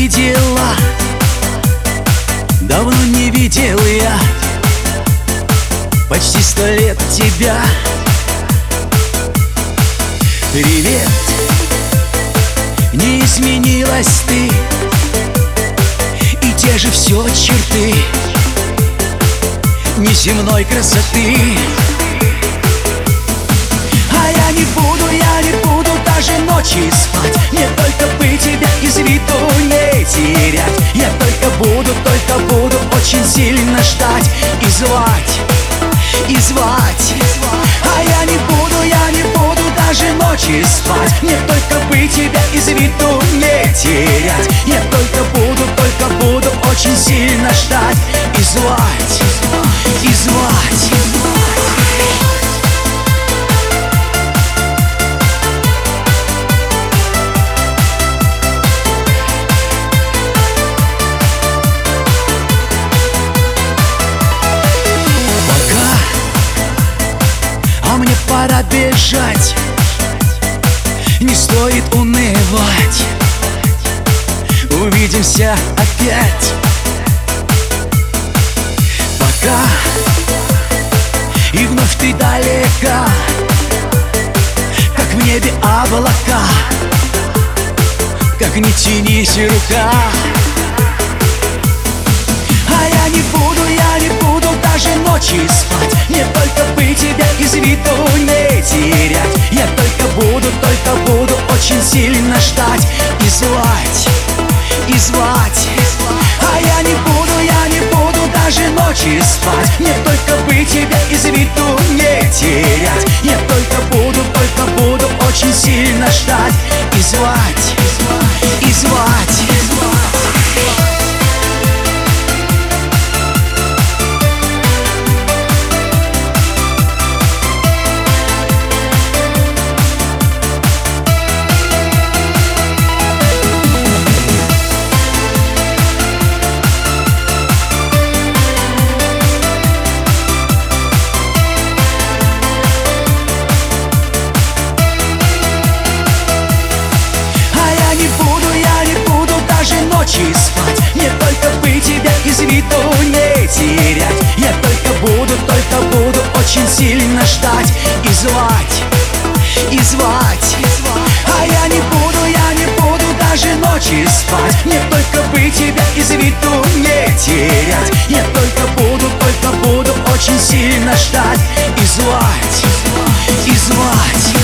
видела, давно не видел я, почти 100 лет тебя. Привет, не изменилась ты, и те же все черты неземной красоты. А я не буду даже ночи спать, мне только бы тебя из виду не терять. Я только буду очень сильно ждать и звать. А я не буду даже ночи спать, мне только бы тебя из виду не терять. Я только буду очень сильно ждать и звать. Мне пора бежать, не стоит унывать, увидимся опять. Пока, и вновь ты далека, как в небе облака, как не тянись рука. А я не буду даже ночи спать, мне только бы тебя из виду не терять. Я только буду очень сильно ждать и звать. А я не буду даже ночи спать, мне только бы тебя из виду не терять. Я только буду очень сильно ждать и звать. Ночи спать, мне только бы тебя из виду не терять. Я только буду очень сильно ждать и звать. А я не буду даже ночи спать, мне только бы тебя из виду не терять. Я только буду очень сильно ждать и звать.